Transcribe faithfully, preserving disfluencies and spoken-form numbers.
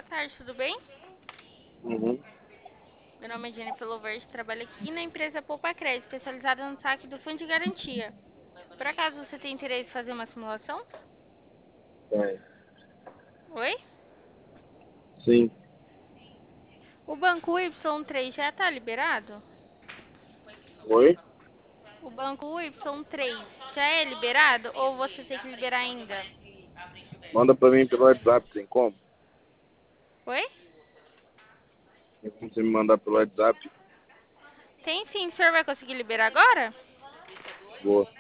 Tarde, tudo bem? Uhum. Meu nome é Jennifer Lovert, trabalho aqui na empresa Poupa Crédito, especializada no saque do fundo de garantia. Por acaso você tem interesse em fazer uma simulação? Tem. Oi? Sim. O banco Y três já está liberado? Oi? O banco Y três já é liberado ou você tem que liberar ainda? Manda pra mim pelo WhatsApp, tem como? Oi? Tem como você me mandar pelo WhatsApp? Tem sim, o senhor vai conseguir liberar agora? Boa.